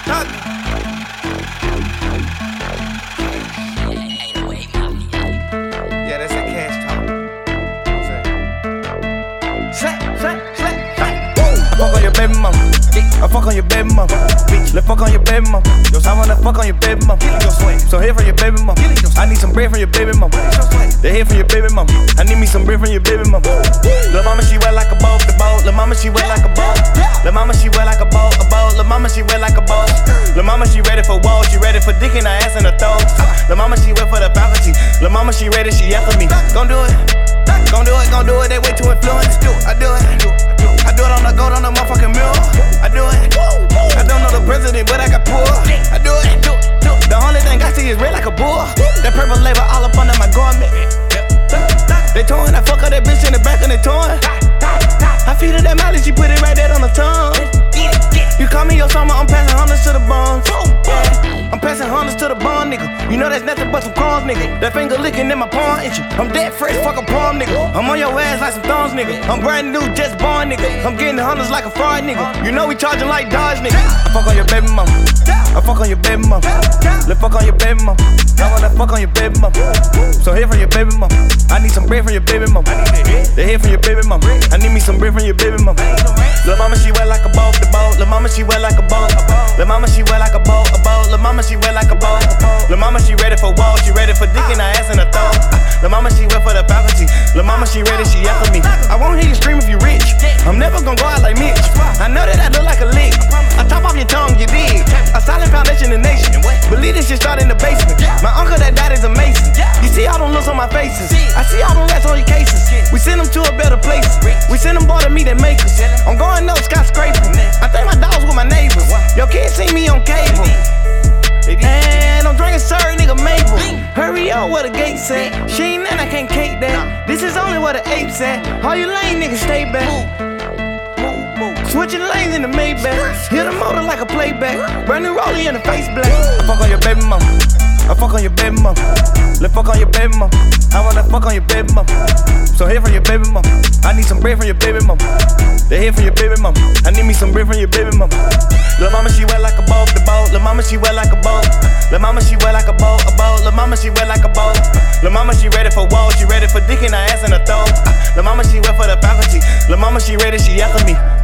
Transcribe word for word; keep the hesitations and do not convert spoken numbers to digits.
Talk. Yeah, that's that cash talk. Slap, slap, slap, slap. I fuck on your baby mama. I fuck on your baby mama. Let's fuck on your baby mama. I wanna fuck on your baby mama. So here from your baby mama. I need some bread from your baby mama. They here from your baby mama. I need me some bread from your baby mama. Lil' mama, she wet like a boat, the boat. Lil' mama, she wet like a boat. Lil' mama, she wet like a boat, a boat. Lil' mama, she wet like a boat. Lil' mama, she ready for walls, she ready for dick in her ass and her throat. Lil' mama, she wet for the faculty. Lil' mama, she ready, she after me. Gon' do it, gon' do it, gon' do it. They way too influenced. I do it, I do it on the gold on the motherfucking mirror. I do it. I don't know the president, but I got poor. I do it. The only thing I see is red like a bull. That purple label all up under my garment. They torn, I fuck her that bitch in the back and they torn. I feed her that molly, she put it right there on the tongue. You call me your summer, I'm passing hundreds to the bones. Yeah, I'm passing hundreds to the bone, nigga. You know that's nothing but some crumbs, nigga. That finger licking in my palm itchy. I'm dead fresh, fuck a palm, nigga. I'm on your ass like some thorns, nigga. I'm brand new, just born, nigga. I'm getting hundreds like a fraud, nigga. You know we charging like Dodge, nigga. I fuck on your baby mama. I fuck on your baby mama. Let's fuck on your baby mama. I wanna fuck on your baby mama. So here from your baby mama. I need some bread from your baby mama. They here from your baby mama. I need me some bread from your baby mama. Lil' mama, she wet like a boat, the boat. Lil' mama, she wet like a boat. Lil' mama, she wet like a boat, a boat. Lil' mama, she wet like a boat. Lil' mama, she ready for walls, she ready for dick in her ass and her throat. Lil' mama, she wet for the faculty. Lil' mama, she ready, she after me. I won't hear you scream if you rich. I'm never gonna go out like Mitch. I know that I look like a lick. I chop off your tongue, you dig. A solid foundation in the nation. Believe this shit start in the basement. My uncle that died is a mason. You see all them looks on my faces. I see all them rats on your cases. We send them to a better place. We send them boy to meet their makers. I'm going no skyscraping. I think my dogs with my neighbors. Your kids see me on cable. And I'm drinking sorry, nigga Mabel. Hurry up where the gates at. She ain't nothing, I can't cake that. This is only where the apes at. All you lame niggas stay back. Switching lanes in the Maybach. Hit the motor like a playback. Brand new rollie in the face black. I fuck on your baby mama. I fuck on your baby mama. Let's fuck on your baby mama. I wanna fuck on your baby mama. So here from your baby mama. I need some bread from your baby mama. They here from your baby mama. I need me some bread from your baby mama. Lil' mama, she wet like a boat, the boat. Lil' mama, she wet like a boat. Lil' mama, she wet like a boat, a boat. Lil' mama, she wet like a boat. Lil' mama, she ready for walls, she ready for dick in her ass and her throat. Lil' mama, she wet for the faculty. Lil' mama, she ready, she after me.